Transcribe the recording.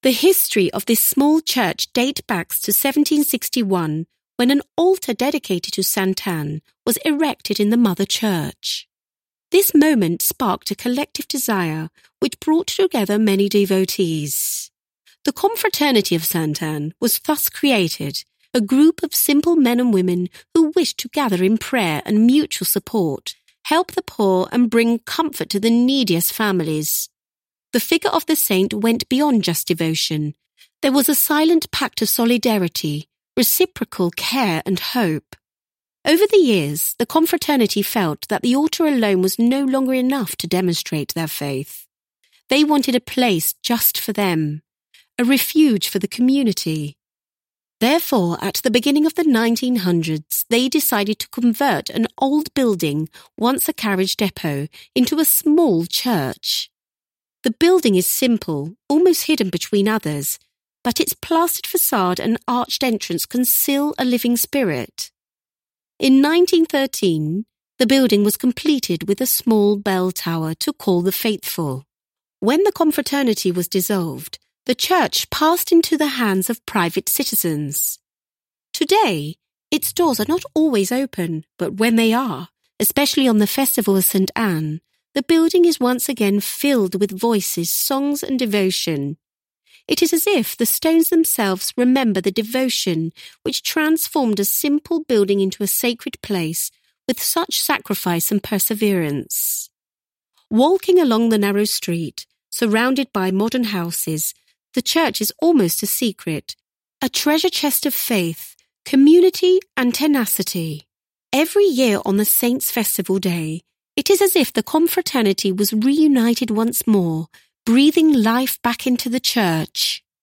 The history of this small church dates back to 1761, when an altar dedicated to Saint Anne was erected in the mother church. This moment sparked a collective desire which brought together many devotees. The Confraternity of Saint Anne was thus created, a group of simple men and women who wished to gather in prayer and mutual support, help the poor and bring comfort to the neediest families. The figure of the saint went beyond just devotion. There was a silent pact of solidarity, reciprocal care and hope. Over the years, the confraternity felt that the altar alone was no longer enough to demonstrate their faith. They wanted a place just for them, a refuge for the community. Therefore, at the beginning of the 1900s, they decided to convert an old building, once a carriage depot, into a small church. The building is simple, almost hidden between others, but its plastered facade and arched entrance conceal a living spirit. In 1913, the building was completed with a small bell tower to call the faithful. When the confraternity was dissolved, the church passed into the hands of private citizens. Today, its doors are not always open, but when they are, especially on the festival of St. Anne, the building is once again filled with voices, songs and devotion. It is as if the stones themselves remember the devotion which transformed a simple building into a sacred place with such sacrifice and perseverance. Walking along the narrow street, surrounded by modern houses, the church is almost a secret, a treasure chest of faith, community and tenacity. Every year on the Saints' Festival Day, it is as if the confraternity was reunited once more, breathing life back into the church.